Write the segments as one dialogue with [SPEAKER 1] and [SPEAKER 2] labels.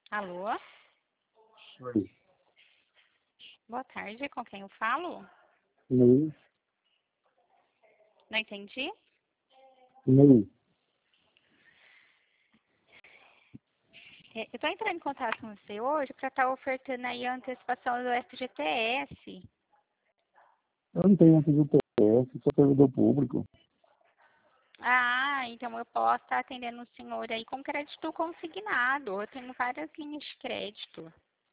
[SPEAKER 1] Alô?
[SPEAKER 2] Oi.
[SPEAKER 1] Boa tarde, com quem eu falo?
[SPEAKER 2] Ney.
[SPEAKER 1] Não entendi?
[SPEAKER 2] Ney.
[SPEAKER 1] Eu estou entrando em contato com você hoje para estar ofertando aí a antecipação do FGTS.
[SPEAKER 2] Eu não tenho FGTS, sou servidor público.
[SPEAKER 1] Ah, então eu posso estar atendendo o senhor aí com crédito consignado. Eu tenho várias linhas de crédito.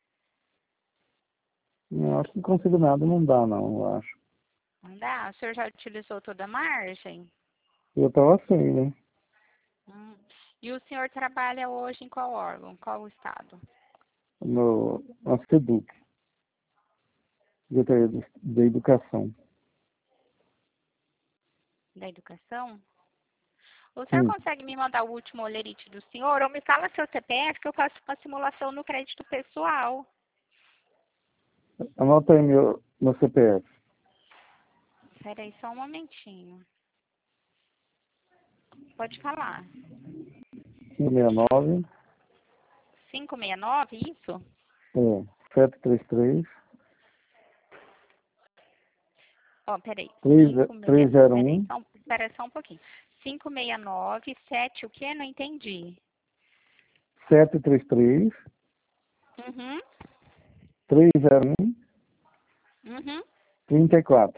[SPEAKER 2] Eu acho que consignado não dá, não, eu acho.
[SPEAKER 1] Não dá? O senhor já utilizou toda a margem?
[SPEAKER 2] Eu tava sem, né?
[SPEAKER 1] Hum. E o senhor trabalha hoje em qual órgão? Qual o estado?
[SPEAKER 2] Na SEDUC, Secretaria da Educação.
[SPEAKER 1] Da educação? O senhor
[SPEAKER 2] Sim.
[SPEAKER 1] consegue me mandar o último olerite do senhor? Ou me fala seu CPF que eu faço uma simulação no crédito pessoal.
[SPEAKER 2] Anota aí meu CPF.
[SPEAKER 1] Espera aí só um momentinho. Pode falar.
[SPEAKER 2] 569,
[SPEAKER 1] 569, isso?
[SPEAKER 2] 733,
[SPEAKER 1] Ó, peraí. 56. Peraí,
[SPEAKER 2] 301,
[SPEAKER 1] espera só um pouquinho. 569, 7 o quê? Não entendi.
[SPEAKER 2] 733,
[SPEAKER 1] Uhum.
[SPEAKER 2] 301,
[SPEAKER 1] Uhum.
[SPEAKER 2] 34.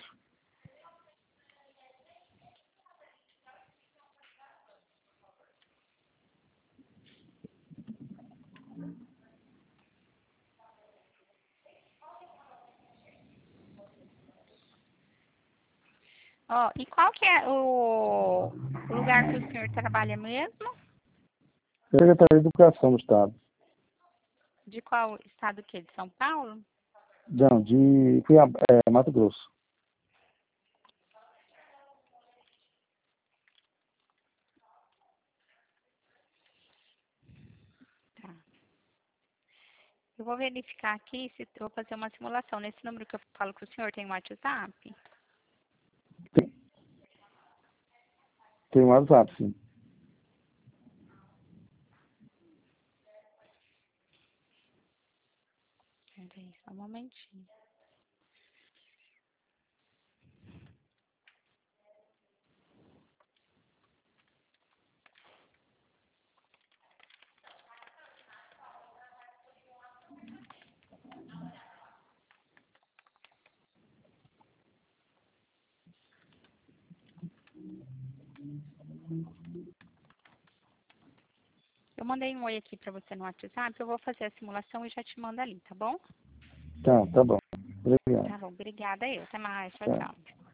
[SPEAKER 1] Ó, e qual que é o lugar que o senhor trabalha mesmo?
[SPEAKER 2] Secretaria da Educação do Estado.
[SPEAKER 1] De qual estado que é? De São Paulo?
[SPEAKER 2] Não, de Mato Grosso.
[SPEAKER 1] Tá. Eu vou verificar aqui se eu vou fazer uma simulação. Nesse número que eu falo com o senhor tem um WhatsApp?
[SPEAKER 2] Tem um WhatsApp, sim.
[SPEAKER 1] Peraí, só um momentinho. Eu mandei um oi aqui pra você no WhatsApp. Eu vou fazer a simulação e já te mando ali, tá bom?
[SPEAKER 2] Tá bom. Obrigado.
[SPEAKER 1] Tá bom, obrigada eu. Até mais. Tchau,
[SPEAKER 2] Tá.
[SPEAKER 1] tchau.